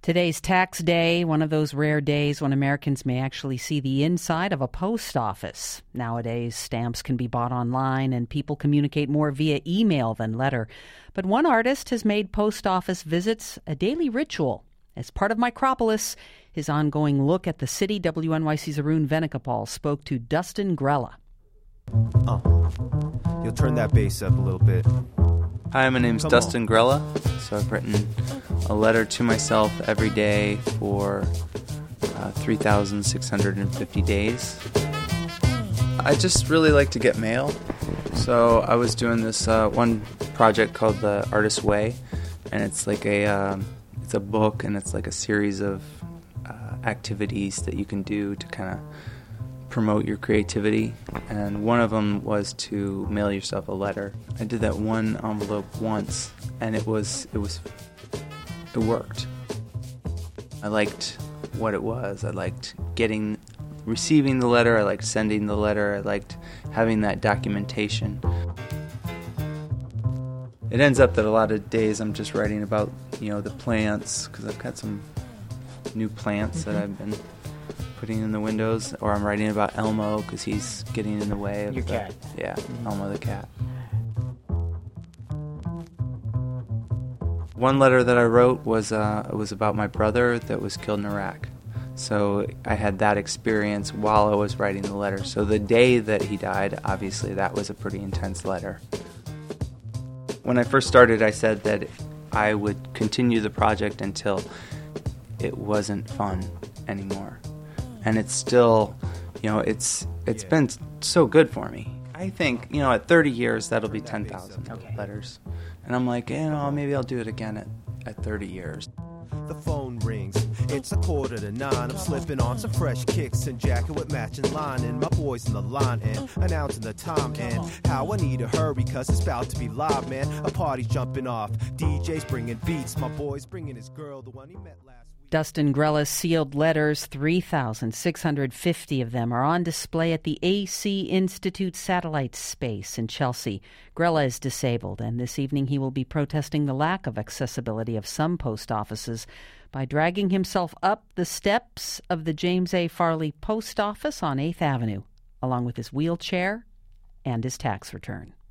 Today's tax day, one of those rare days when Americans may actually see the inside of a post office. Nowadays, stamps can be bought online and people communicate more via email than letter. But one artist has made post office visits a daily ritual. As part of Micropolis, his ongoing look at the city, WNYC's Arun Venugopal spoke to Dustin Grella. You'll turn that bass up a little bit. Hi, my name's Dustin Grella. So I've written a letter to myself every day for 3,650 days. I just really like to get mail. So I was doing this one project called The Artist's Way, and it's like it's a book, and it's like a series of activities that you can do to kind of promote your creativity, and one of them was to mail yourself a letter. I did that one envelope once, and it worked. I liked what it was. I liked receiving the letter. I liked sending the letter. I liked having that documentation. It ends up that a lot of days I'm just writing about, the plants, because I've got some new plants that I've been putting in the windows, or I'm writing about Elmo because he's getting in the way of your cat. Yeah, Elmo the cat. One letter that I wrote was about my brother that was killed in Iraq. So I had that experience while I was writing the letter. So the day that he died, obviously that was a pretty intense letter. When I first started, I said that I would continue the project until it wasn't fun anymore. And it's still, it's been so good for me. I think, at 30 years, that'll be 10,000 letters. And I'm like, maybe I'll do it again at 30 years. The phone rings. It's 8:45. I'm slipping on some fresh kicks and jacket with matching line. And my boys in the line and announcing the time and how I need to hurry because it's about to be live, man. A party's jumping off. DJ's bringing beats. My boy's bringing his girl, the one he met last week. Dustin Grella's sealed letters, 3,650 of them, are on display at the AC Institute Satellite Space in Chelsea. Grella is disabled, and this evening he will be protesting the lack of accessibility of some post offices by dragging himself up the steps of the James A. Farley Post Office on 8th Avenue, along with his wheelchair and his tax return.